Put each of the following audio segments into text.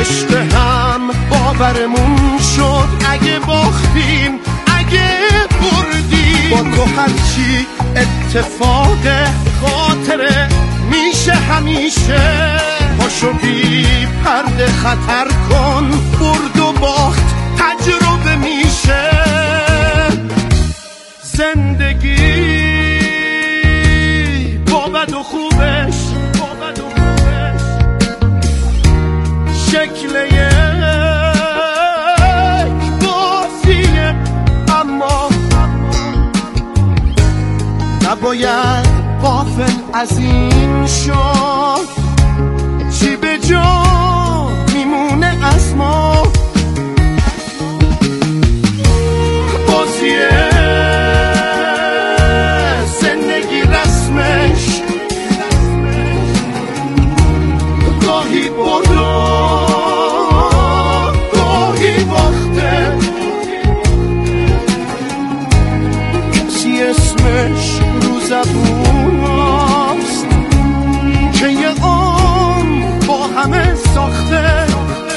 پشت هم باورمون شد اگه باختیم اگه بردیم با تو هرچی اتفاق خاطره میشه همیشه پاشو بی پرده خطر کن برد و باخت تجربه میشه زندگی با بد و خوبش شکل یک بازیه اما نباید غافل از این شد چی به جا میمونه از ما بازیه زندگی رسمش گاهی برده گاهی باخته کسی اسمش رو زبون هست که یه عمر با همه ساخته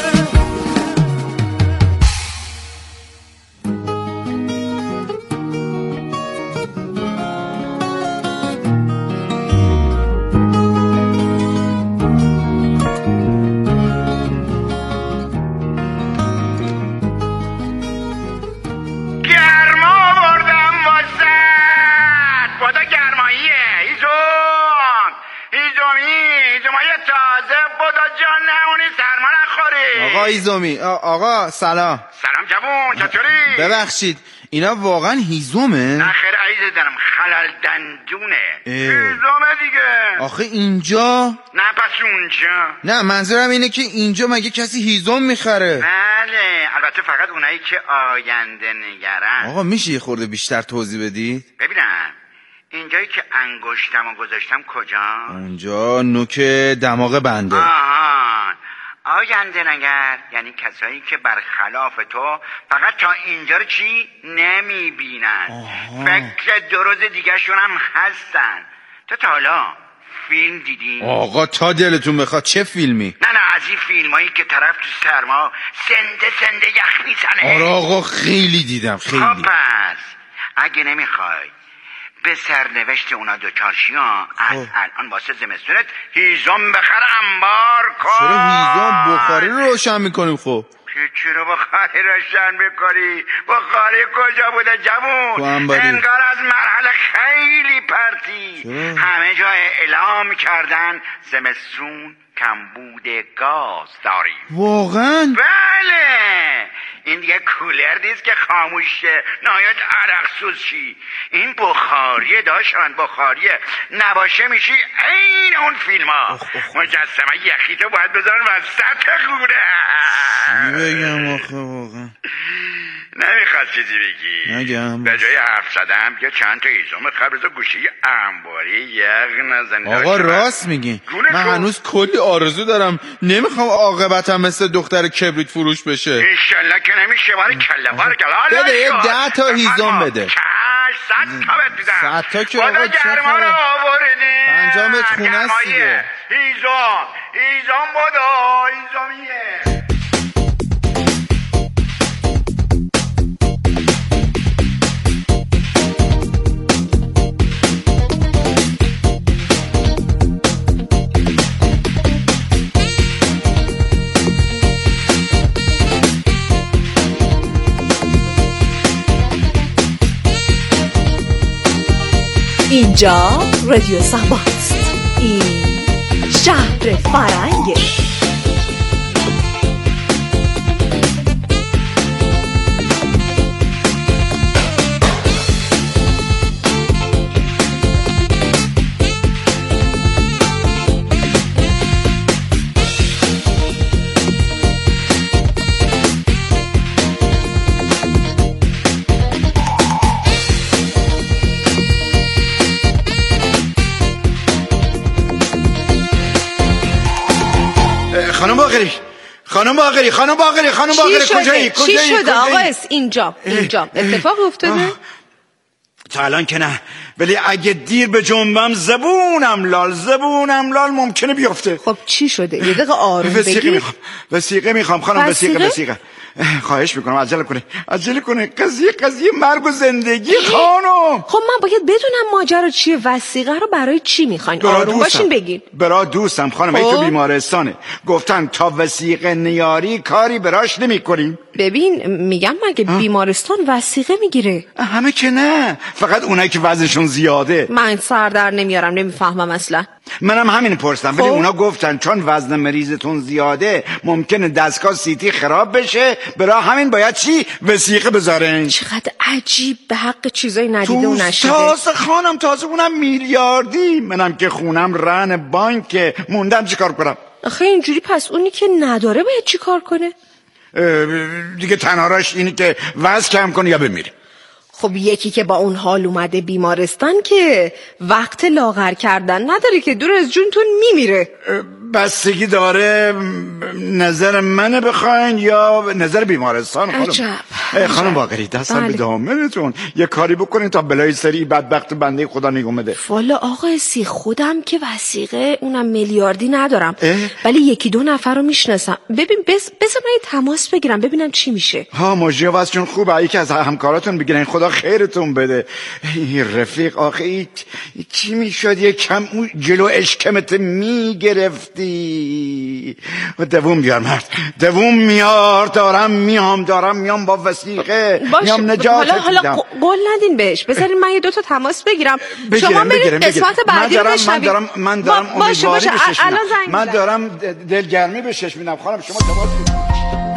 آقا ایزومی آقا سلام جوون چطوری؟ ببخشید اینا واقعا هیزومه؟ نه خیر عزیز دارم خلال دندونه هیزومه دیگه آخه اینجا؟ نه پس اونجا نه منظورم اینه که اینجا مگه کسی هیزوم میخره؟ بله البته فقط اونایی که آینده نگرن. آقا میشه یه خورده بیشتر توضیح بدید؟ ببینم اینجایی که انگشتمو گذاشتم کجا؟ اونجا نوک دماغ بنده. آهان آینده نگر یعنی کسایی که برخلاف تو فقط تا اینجا رو چی نمیبینن فکر دو روز دیگه شون هم هستن. تو تا حالا فیلم دیدی؟ آقا تا دلتون بخواد چه فیلمی؟ نه از این فیلمایی که طرف تو سرما سنده یخ میزنه. آره آقا خیلی دیدم خیلی. خب پس اگه نمیخوای به سرنوشت اونا دوچار شیا از الان واسه زمستونت هیزم بخر انبار کن. چرا هیزم بخاری رو روشن میکنیم؟ خب چرا بخاری روشن میکنی؟ بخاری کجا بوده جوون؟ انگار از مرحله خیلی پرتی. همه جای اعلام کردن زمستون کمبود گاز داریم. واقعا؟ بله این دیگه کولر نیست که خاموش شه نهایت عرق سوز شی. این بخاریه داشتن بخاریه نباشه میشی این اون فیلم ها. مجسمه یخی تو باید بذارن وسط خونه. چی بگم آخه واقعا نمیخواد چیزی بگی نگم به جای حرف زدم بیا چند تا ایزوم خبرزا گوشه انباری یخ نزنی. آقا راست میگی من هنوز کلی آرزو دارم نمیخوام عاقبتم مثل دختر کبریت فروش بشه. انشالله که نمیشه باره کله بده یه 10 تا هیزم بده. 100 تا بهت میدم. 100 تا که آقا چه گرما رو آوردی 5 متر خونه است دیگه. هیزم بودا هیزمیه. اینجا رادیو صباست. این شهر فرنگه. خانم باقری کجایی؟ چی شده آقا؟ اینجا اتفاق افتاده؟ تا الان که نه، ولی اگه دیر به جنبم زبونم لال ممکنه بیفته. خب چی شده؟ یه دقیقه آروم بگیر. وثیقه میخوام خانم. وثیقه. خواهش میکنم عجله کنه. قضیه مرگ و زندگی خانم. خب من باید بدونم ماجرا چیه. وثیقه رو برای چی میخواین؟ آروم باشین بگین. برای دوستم خانم. این تو بیمارستانه، گفتن تا وثیقه نیاری کاری براش نمیکنیم. ببین میگم مگه بیمارستان وثیقه میگیره؟ همه که نه، فقط اونایی که وزنشون زیاده. من سر در نمیارم، نمیفهمم اصلا. منم همین پرسیدم، ولی اونا گفتن چون وزن مریضتون زیاده ممکنه دستگاه سیتی خراب بشه، برای همین باید چی؟ وثیقه بذارن. چقدر عجیب، به حق چیزای ندیده و نشده. تازه اونم میلیاردی. منم که خونم رهن بانک، موندم چیکار کنم؟ آخه اینجوری پس اونی که نداره باید چیکار کنه؟ دیگه تنهاش اینی که وزن کم کنه یا بمیره. خب یکی که با اون حال اومده بیمارستان که وقت لاغر کردن نداره که، دور از جونتون میمیره. بستگی داره نظر منه بخواین یا نظر بیمارستان. خانم باقری دستم به دامنتون، یه کاری بکنین تا بلای سری بدبخت بنده خدا نگم بده. والا آقا سی خودم که وثیقه اونم میلیاردی ندارم، ولی یکی دو نفر رو میشناسم. ببین بذار من تماس بگیرم ببینم چی میشه. ماجرا واسهتون خوبه، یکی از همکاراتون بگیرین، خدا خیرتون بده. این رفیق آخه چی میشد یه کم جلو اشکمت میگرفتی. دووم بیار مرد، دووم میار. دارم میام با وثیقه، میام نجاتت میدم. حالا قول ندین بهش، بذارین من یه دو تا تماس بگیرم. شما برید قسمت بعدی رو بشنوید. من دارم امیدواری بشش الان زنگ من دارم دلگرمی بشش میدم. خانم شما تماس بگیرید.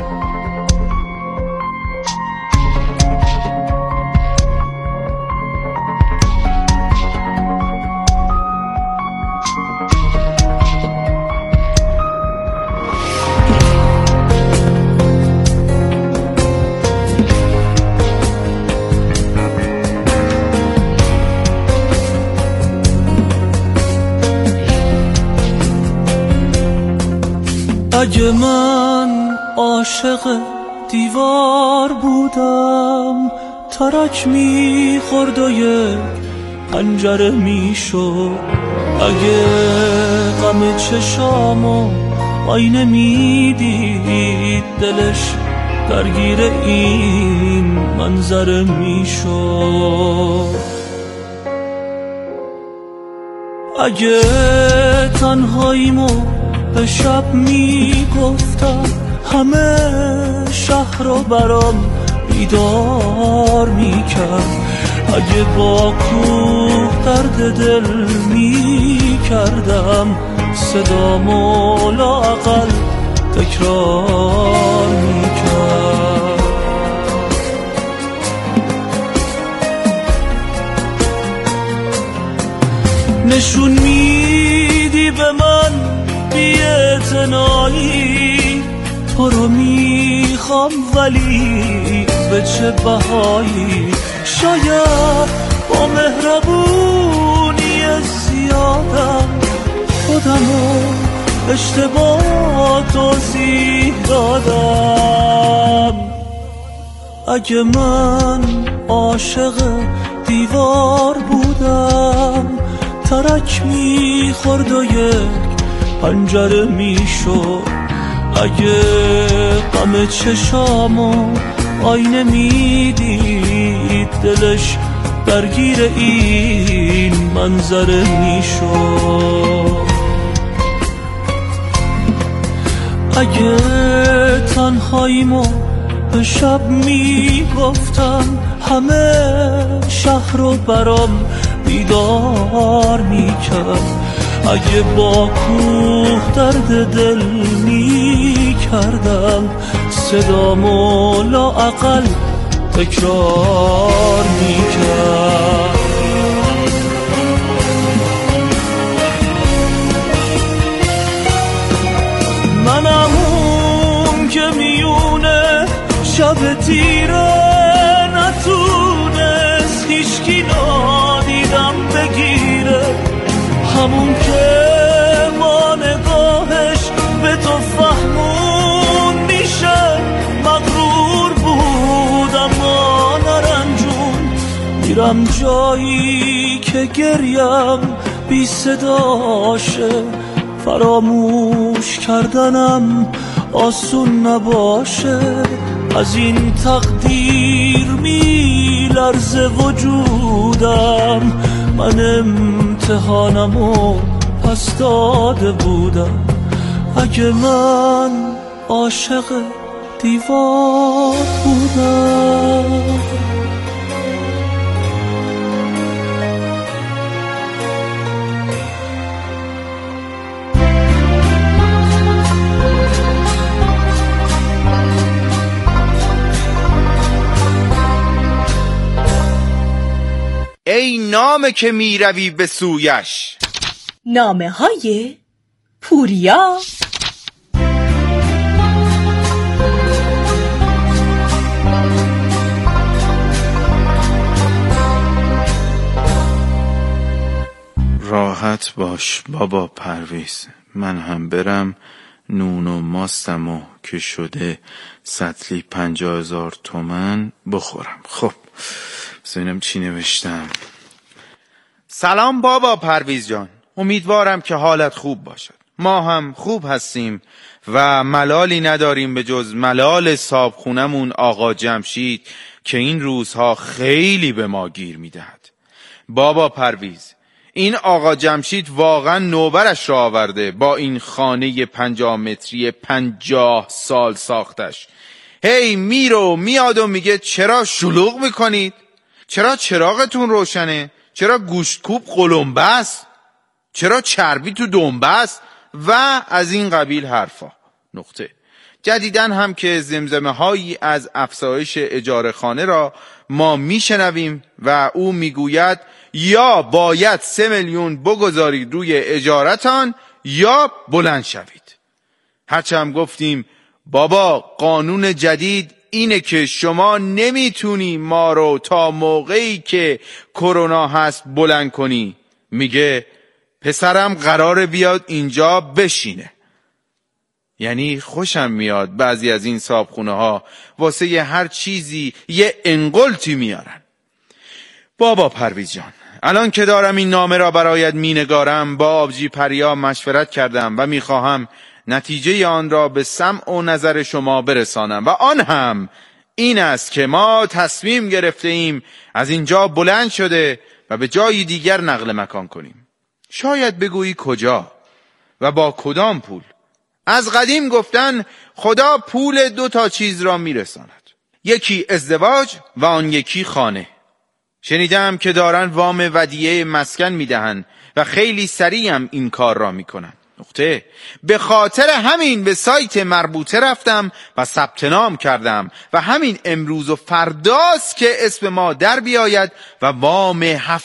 اگه من عاشق دیوار بودم، ترک میخورد و یک پنجره میشد. اگه غم چشامو آینه میدید، دلش درگیر این منظره میشد. اگه تنهاییمو به شب میگفتم، همه شهر رو برام بیدار میکرد. اگه با کوه درد دل میکردم، صدامو لااقل تکرار میکرد. نشون میدی به من بی‌اعتنایی، تو رو میخوام ولی به چه بهایی. شاید با مهربونی زیادم خودمو اشتباه توضیح دادم. اگه من عاشق دیوار بودم، ترک میخورد و یک پنجره میشد. اگه غم چشامو آینه میدید، دلش درگیر این منظره میشد. اگه تنهاییمو به شب میگفتم، همه شهر رو برام بیدار میکرد. اگه با کوه درد دل میکردم، صدامو لااقل تکرار میکرد. منم اون که میونه شب تیره نتونست هیچکی نادیدم بگیره. همون که با نگاهش به تو فهمون میشه مغرور بود، اما نرنجون میرم جایی که گریم بی صداشه، فراموش کردنم آسون نباشه. از این تقدیر میلرزه وجودم، من امتحانمو پس داده بودم. اگه من عاشق دیوار بودم. ای نامه که میروی به سویش. نامه های پوریا. راحت باش بابا پرویز، من هم برم نون و ماستمو که شده سطلی 50,000 تومن بخورم. خب ببینم چی نوشتم. سلام بابا پرویز جان، امیدوارم که حالت خوب باشد. ما هم خوب هستیم و ملالی نداریم به جز ملال صاحبخونمون آقا جمشید که این روزها خیلی به ما گیر میدهد. بابا پرویز، این آقا جمشید واقعا نوبرش را آورده با این خانه 50 متری 50 سال ساختش. هی میاد و میگه چرا شلوغ میکنید؟ چرا چراغتون روشنه؟ چرا گوشتکوب قلمبه است؟ چرا چربی تو دنبه است؟ و از این قبیل حرفا. نقطه. جدیدن هم که زمزمه هایی از افزایش اجاره خانه را ما میشنویم و او میگوید یا باید 3 میلیون بگذارید روی اجارتان یا بلند شوید. هرچه هم گفتیم بابا قانون جدید اینه که شما نمیتونی ما رو تا موقعی که کرونا هست بلند کنی. میگه پسرم قراره بیاد اینجا بشینه. یعنی خوشم میاد بعضی از این صاحبخونه ها واسه هر چیزی یه انقلتی میارن. بابا پرویز جان، الان که دارم این نامه را برایت مینگارم با آبجی پریا مشورت کردم و میخواهم نتیجه آن را به سمع و نظر شما برسانم و آن هم این است که ما تصمیم گرفته ایم از اینجا بلند شده و به جای دیگر نقل مکان کنیم. شاید بگویی کجا و با کدام پول؟ از قدیم گفتن خدا پول 2 چیز را میرساند، یکی ازدواج و آن یکی خانه. شنیدم که دارن وام ودیعه مسکن میدهن و خیلی سریع هم این کار را میکنن. نقطه. به خاطر همین به سایت مربوطه رفتم و ثبت نام کردم و همین امروز و فرداست که اسم ما در بیاید و وام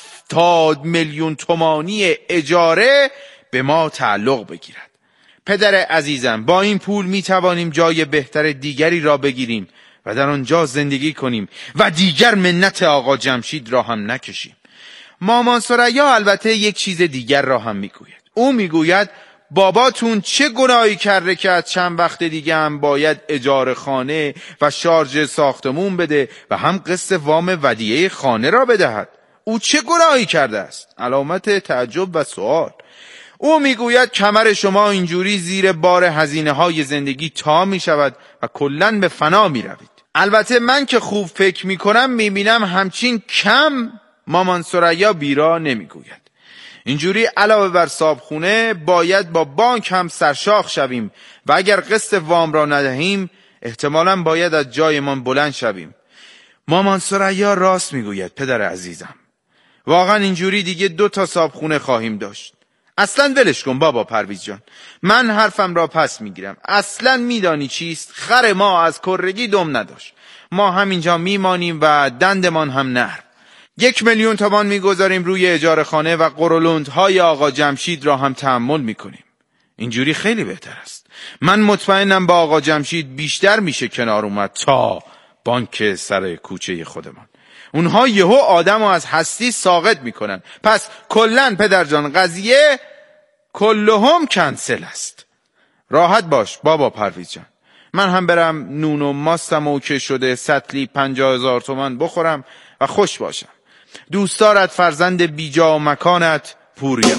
70 میلیون تومانی اجاره به ما تعلق بگیرد. پدر عزیزم، با این پول می توانیم جای بهتر دیگری را بگیریم و در آنجا زندگی کنیم و دیگر منت آقا جمشید را هم نکشیم. مامان ثریا البته یک چیز دیگر را هم میگوید. او میگوید باباتون چه گناهی کرده که از چند وقت دیگه هم باید اجاره خانه و شارژ ساختمون بده و هم قسط وام ودیعه خانه را بدهد؟ او چه گناهی کرده است؟ علامت تعجب و سوال. او میگوید کمر شما اینجوری زیر بار هزینه های زندگی تا می شود و کلن به فنا می روید. البته من که خوب فکر می کنم می بینم همچین کم مامان ثریا بیرا نمی گوید. اینجوری علاوه بر صابخونه باید با بانک هم سرشاخ شویم و اگر قسط وام را ندهیم احتمالاً باید از جایمان بلند شویم. مامان ثریا راست می گوید پدر عزیزم. واقعا اینجوری دیگه 2 صابخونه خواهیم داشت. اصلا ولش کن بابا پرویز جان، من حرفم را پس میگیرم. اصلا میدانی چیست؟ خر ما از کرگی دم نداشت. ما همینجا میمانیم و دندمان هم نرم. 1 میلیون تومان میگذاریم روی اجاره خانه و قرولندهای آقا جمشید را هم تحمل میکنیم. اینجوری خیلی بهتر است. من مطمئنم با آقا جمشید بیشتر میشه کنار اومد تا بانک سر کوچه خودمان. اونها یهو آدمو از هستی ساقط میکنن. پس کلن پدر جان قضیه کلهم کنسل است. راحت باش بابا پرویز جان، من هم برم نون و ماستمو که شده سطلی 50,000 تومان بخورم و خوش باشم. دوستارت فرزند بیجا مکانت پوریا.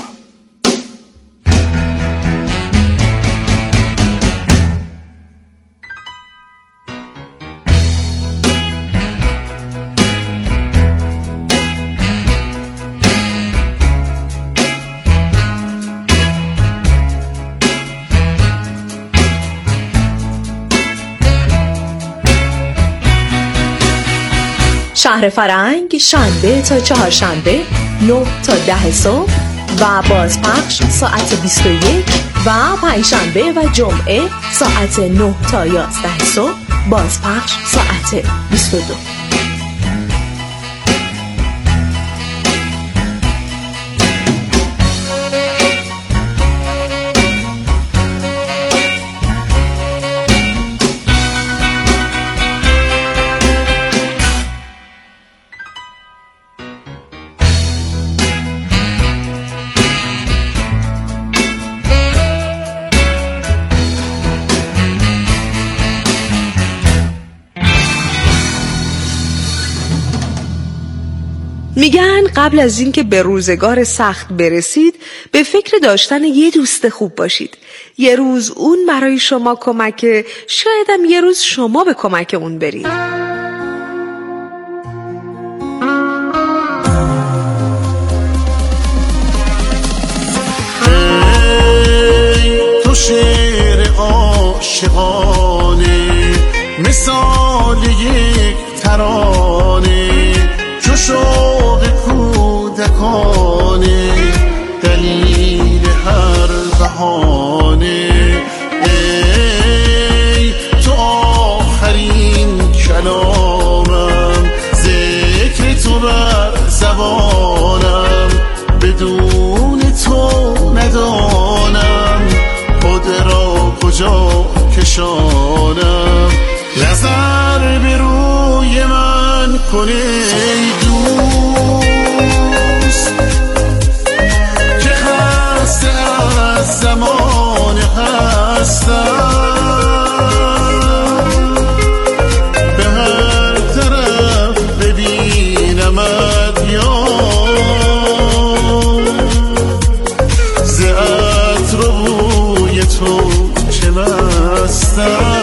شهر فرنگ شنبه تا چهارشنبه 9 تا 10 صبح و بازپخش ساعت 21 و پنجشنبه و جمعه ساعت 9 تا 11 صبح بازپخش ساعت 22. میگن قبل از اینکه به روزگار سخت برسید به فکر داشتن یه دوست خوب باشید. یه روز اون برای شما کمکه، شایدم یه روز شما به کمک اون برید. تو شعر عاشقانه مثال یک ترانه، چو شوق کودکانه دلیل هر بهانه. ای تو آخرین کلامم، ذکر تو بر زبانم، بدون تو ندانم خود را کجا کشانم. نظر به روی من کن ای دوست که خسته از زمان هستم، به هر طرف ببینمت یار، ز عطر و بوی تو چه مستم.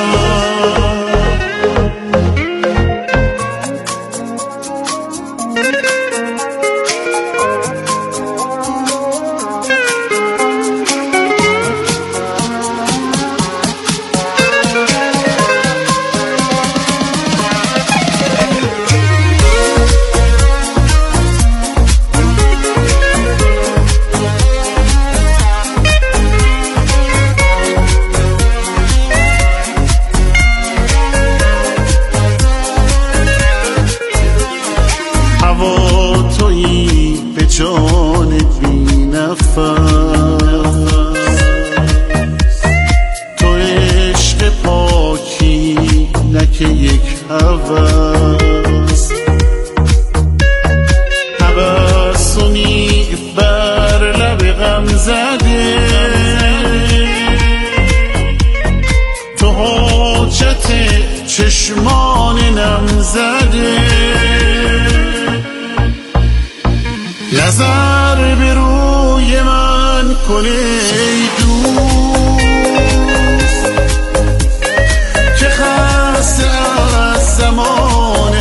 جان بی نفس تو عشق پاکی نه که یک هوس، تبسمی بر لب غم زده، تو حاجت چشمان نم زده. نظر به روی من کن ای دوست که خسته از زمان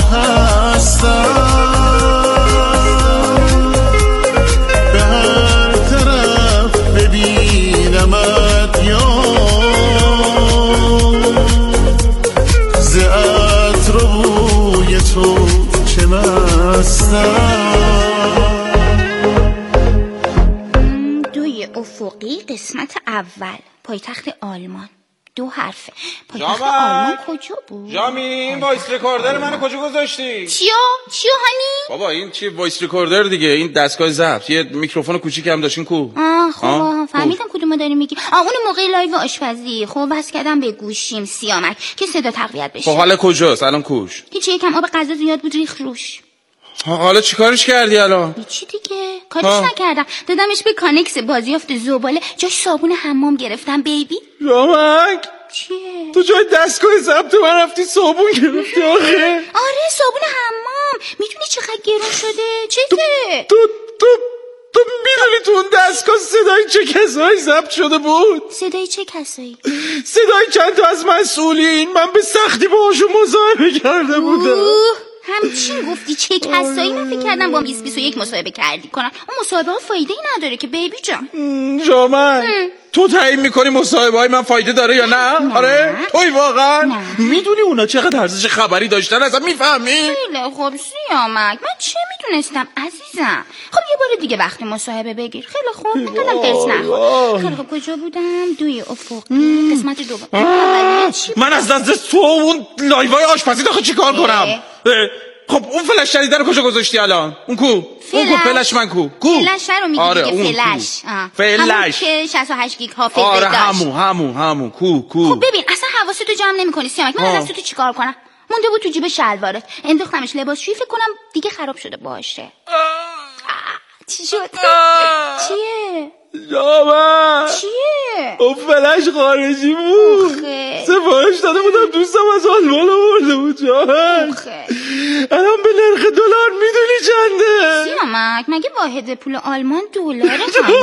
هستم، به هر طرف ببینمت یار، ز عطر و بوی تو چه مستم. افقی قسمت اول پایتخت آلمان. 2 حرفه. پایتخت آلمان کجا بود؟ جامی این وایس رکوردر منو کجا گذاشتی؟ چیو هانی؟ بابا این چی وایس رکوردر دیگه، این دستگاه ضبط، یه میکروفون کوچیک هم داشتین کو؟ خب فهمیدم کدومو داری میگی. اون موقع لایو آشپزی. خب بس کردم به گوشیم سیامک که صدا تقویت بشه. خب حالا کجاست الان؟ کوش هیچ، یکم آب غذا زیاد بود ریخ روش. حالا چیکارش کردی الان؟ چی دیگه؟ کارش نکردم، دادمش به کانکس بازیافت زباله، جاش صابون حمام گرفتم. بیبی رامک چیه؟ تو جای دستگاه ضبط من رفتی صابون گرفتی آخه؟ آره صابون حمام. میدونی چقدر گرون شده؟ چته؟ تو میدونی تو اون دستگاه صدای چه کسایی ضبط شده بود؟ صدای چه کسایی؟ صدای چند تا از مسئولین. من به سختی باهاشون مصاحبه کرده بودم. همچین گفتی چه کسایی؟ من فکر کردم با 2021 مصاحبه کردی کنن. اون مصاحبه ها فایده ای نداره که بیبی جان. جامن تو تعیین میکنی مصاحبه های من فایده داره یا نه؟ آره توی واقعا میدونی اونا چقدر ارزش خبری داشتن اصلا میفهمی؟ خیلی خوب سیامک، من چه میدونستم عزیزم. خب یه بار دیگه وقتی مصاحبه بگیر. خیلی خوب اینقدرم قرص نخور. خیلی خوب کجا بودم؟ دوی افقی قسمت دوم. من از دست تو اون لایوهای آشپزی داخل چیکار کنم؟ خب اون فلش جدیده رو کجا گذاشتی الان؟ اون کو فلش من کو فلش رو میگی دیگه. فلش که 68 گیگ حافظه داشت. همون کو خب ببین اصلا حواستو جمع نمی‌کنی سیامک. من از تو چیکار کنم؟ مونده بود تو جیب شلوارت، انداختمش لباسشویی، فکر کنم دیگه خراب شده باشه. چی شد؟ چیه؟ جامن چیه؟ اون فلش خارجی بود. سفارش داده بودم دوستم از آلمان آورده بود. جامن الان به نرخ دلار میدونی چنده؟ سیامک مگه واحد پول آلمان دلاره؟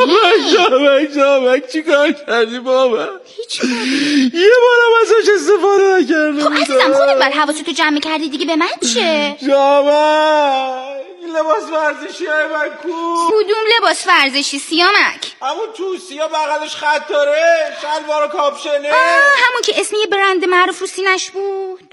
جامن چی کار کردی بابا؟ هیچ کاری. یه بارم ازش استفاده نکرده. خب عزیزم خودت باید حواستو جمع میکردی دیگه. به من چه؟ جامن لباس ورزشی های من کو؟ کدوم لباس ورزشی سیامک؟ همون توسیا بغلش خط داره، شلوار و کاپشنه. همون که اسم یه برند معروف رو سینش بود.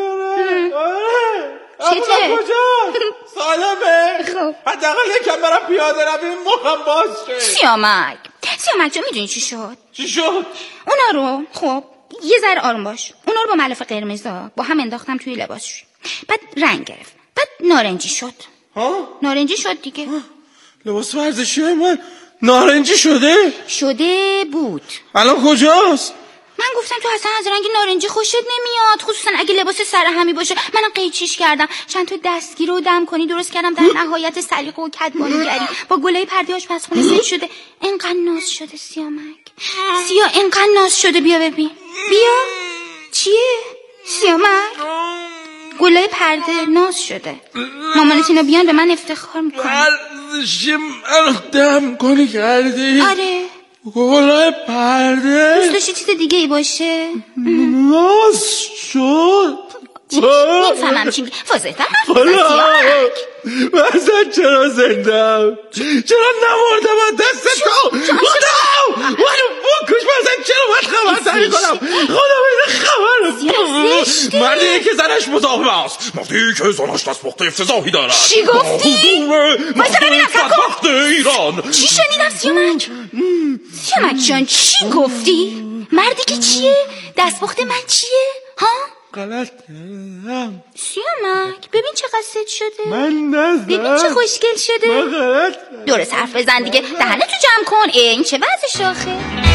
چته؟ کجا؟ سالمه. خب حداقل یکم برم پیاده رویم مخم باز شه. سیامک جا میدونی چی شد؟ اونا رو خب یه ذره آروم باش. اونا رو با ملافه قرمزا با هم انداختم توی لباسش. بعد رنگ گرفت. بعد نارنجی شد. نارنجی شد دیگه. لباس ورزشی من نارنجی شده بود. الان کجاست؟ من گفتم تو اصلا از رنگ نارنجی خوشت نمیاد، خصوصا اگه لباس سر همی باشه. منم قیچیش کردم، چند تا دستگیر رو دم کنی درست کردم. در نهایت سلیقه و کدبانیگری با گلای پرده آشپزخونه ست شده. اینقدر ناز شده سیامک. اینقدر ناز شده. بیا ببین. بیا. چیه سیامک؟ گلای پرده ناز شده. مامانت اینا بیان به من افتخار میکنه. ورزشیم دم کنی کردی؟ آره گلای پرده. دوست داشتی چیز دیگه ای باشه؟ ناز شد. نمیفهمم چی میگی. فازه‌تر حرف بزن سیامک. مثلا چرا زندم؟ چرا نمردم از دست تو؟ خدا منو بکش. مثلا چرا باید خبرتری کنم؟ خدا بینه خبر. مردی که زنش مزاحم است، مردی که زنش دستپخت افتضاحی دارد. چی گفتی؟ واسه ببینم بدبخت ایران. چی شنیدم سیامک جان؟ چی گفتی؟ مردی که چیه؟ دستپخت من چیه؟ ها؟ غلط کردم سیامک. ببین چقدر ست شده. من نزدم. ببین چه خوشگل شده. من غلط کردم. درست حرف بزن دیگه. دهنتو جمع کن. این چه وضعش آخه؟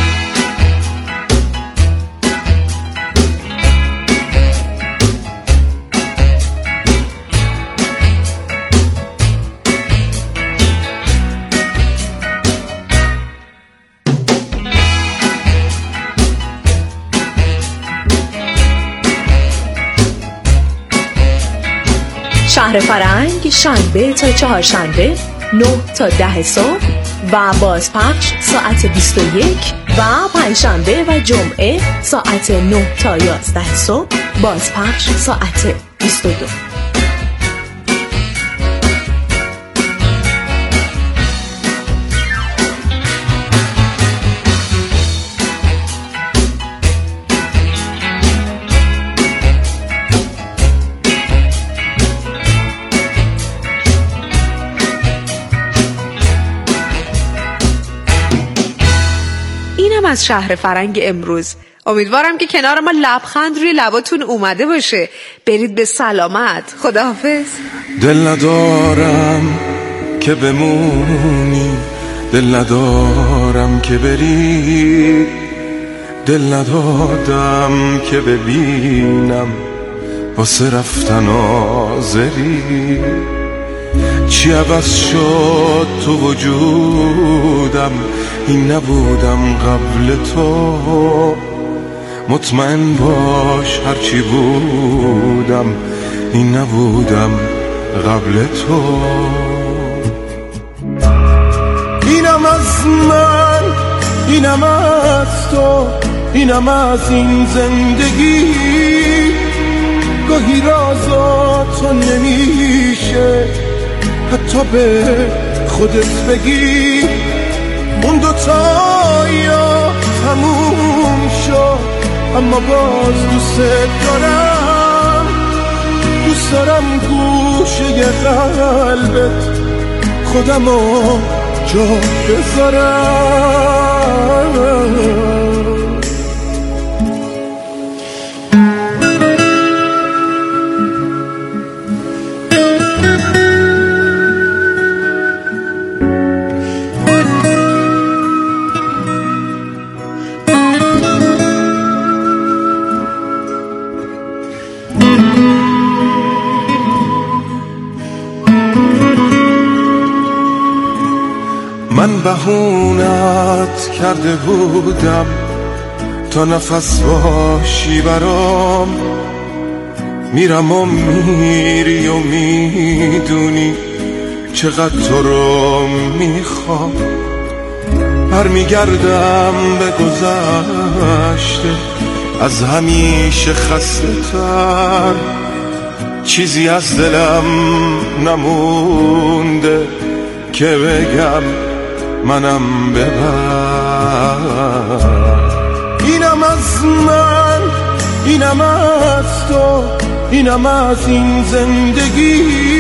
شهر فرنگ شنبه تا چهارشنبه 9 تا 10 صبح و بازپخش ساعت 21 و پنجشنبه و جمعه ساعت 9 تا 11 صبح، بازپخش ساعت 22. از شهر فرنگ امروز. امیدوارم که کنار ما لبخند روی لباتون اومده باشه. برید به سلامت. خداحافظ. دل ندارم که بمونی، دل ندارم که بری، دل ندادم که ببینم واسه رفتن آزری. چی عوض شد تو وجودم، این نبودم قبل تو. مطمئن باش هرچی بودم این نبودم قبل تو. اینم از من، اینم از تو، اینم از این زندگی. گاهی رازا تو نمیشه حتی به خودت بگی. اون دوتا یا تموم شد اما باز دوست دارم. دوست دارم گوشه قلبت خودمو جا بذارم. من بهونت کرده بودم تا نفس باشی برام. میرم و میری و میدونی چقدر تو رو میخوام. برمیگردم به گذشته از همیشه خسته تر. چیزی از دلم نمونده که بگم منم ببر. اینم از من، اینم از تو، اینم از این زندگی.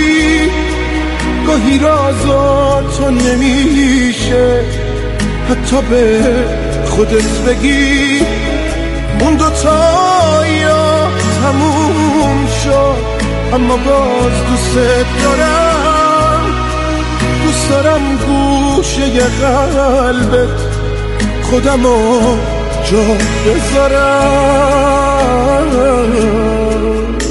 گاهی رازا تو نمیشه حتی به خودت بگی. اون دوتا یا تموم شد اما باز دوست دارم. دوست دارم گوشه قلبت خودمو جا بذارم.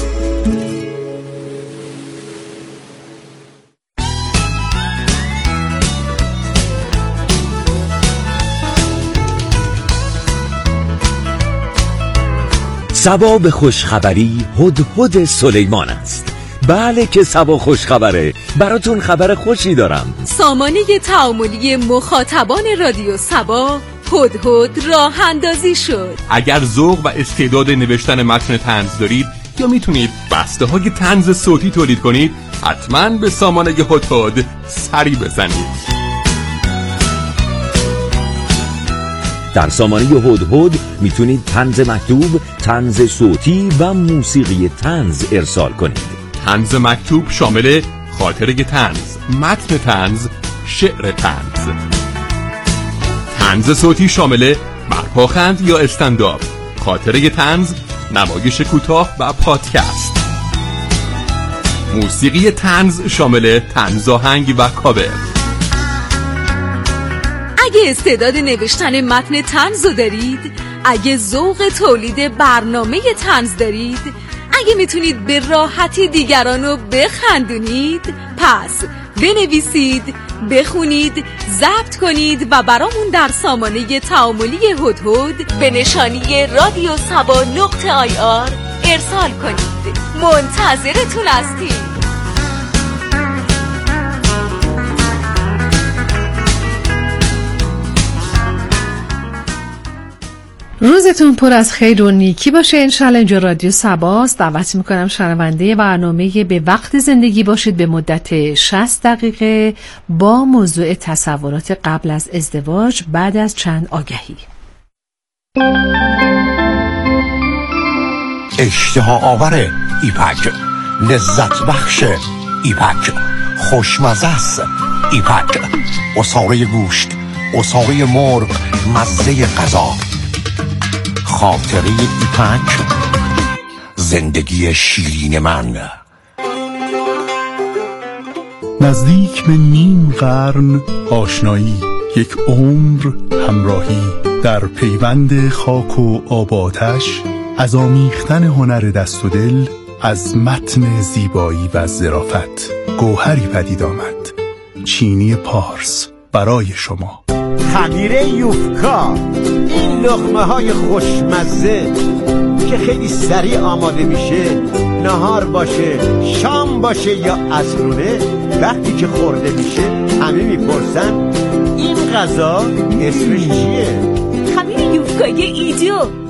صبا به خوشخبری هدهد سلیمان است. بله که صبا خوشخبره، براتون خبر خوشی دارم. سامانه تعاملی مخاطبان رادیو صبا هدهد راه اندازی شد. اگر ذوق و استعداد نوشتن متن طنز دارید یا میتونید بسته های طنز صوتی تولید کنید، حتما به سامانه هدهد سری بزنید. در سامانه هدهد میتونید طنز مکتوب، طنز صوتی و موسیقی طنز ارسال کنید. طنز مکتوب شامل خاطره طنز، متن طنز، شعر طنز. طنز صوتی شامل برپاخند یا استنداپ، خاطره طنز، نمایش کوتاه و پادکست. موسیقی طنز شامل طنز آهنگ و کاور. اگه استعداد نوشتن متن طنز دارید، اگه ذوق تولید برنامه طنز دارید، اگه میتونید به راحتی دیگرانو بخندونید، پس بنویسید، بخونید، ضبط کنید و برامون در سامانه تعاملی هدهد به نشانی رادیو صبا.ir ارسال کنید. منتظرتون هستیم. روزتون پر از خیر و نیکی باشه. انشالله اینجا رادیو صباست. دعوت میکنم شنونده برنامه به وقت زندگی باشید به مدت 60 دقیقه با موضوع تصورات قبل از ازدواج بعد از چند آگهی. اشتها آور ایپک، لذت بخش ایپک، خوشمزه است ایپک، عصاره گوشت، عصاره مرغ، مزه غذا. خاطره ایپک، زندگی شیرین من. نزدیک به نیم قرن آشنایی، یک عمر همراهی، در پیوند خاک و آب آتش، از آمیختن هنر دست و دل، از متن زیبایی و ظرافت گوهری پدید آمد. چینی پارس برای شما. خمیر یوفکا، این لقمه های خوشمزه که خیلی سریع آماده میشه نهار باشه، شام باشه یا عصرونه، وقتی که خورده میشه همه میپرسن این غذا اسمش چیه؟ همین یوفکای ایدو.